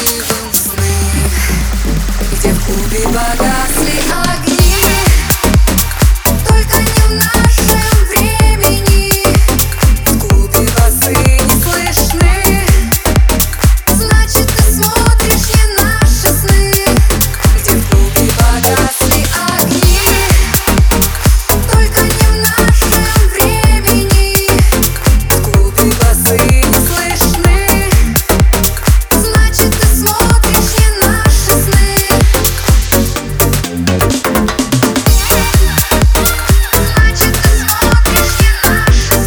красивым сны, где в клубе погасли огни. Только не в нашем времени. В клубе басы не слышны. Значит, ты смотришь не наши сны, где в клубе погасли огни. Только не в нашем времени. В клубе басы не слышны. Значит, ты смотришь не наши сны. Значит, ты смотришь не наши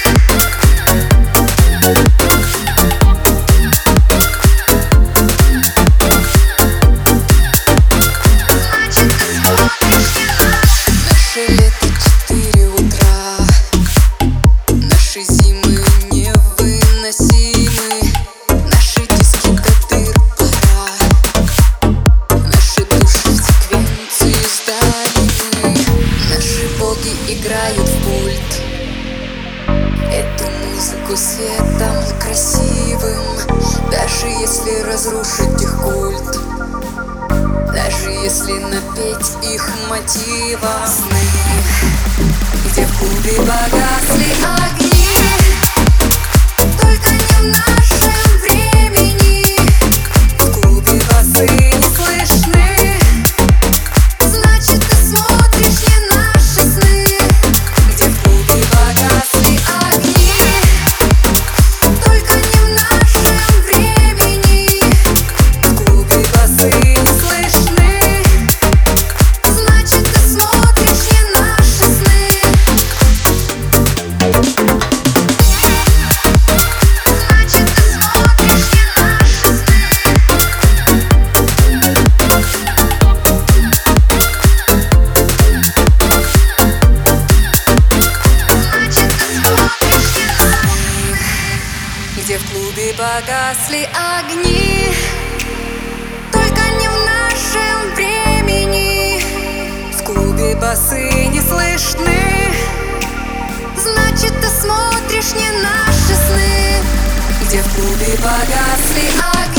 Наше лето 4 утра, наши зимы невыносимы, наши диски до дыр пора, наши души в секвенции сдали. Наши боги играют в пульт эту музыку светом красивым. Даже если разрушить их культ, даже если напеть их мотивом. Сны, где в клубе погасли огни. Только не в нашем времени. В клубе басы не слышны. Значит, ты смотришь не наши сны, где в клубе погасли огни. Только не в нашем времени. В клубе басы не слышны. Значит, ты смотришь не наши сны. Значит, ты смотришь не наши сны. Значит, ты смотришь не наши сны, где в клубе погасли огни. Только не в нашем времени. В клубе басы не слышны. Значит, ты смотришь не наши сны, где в клубе погасли огни.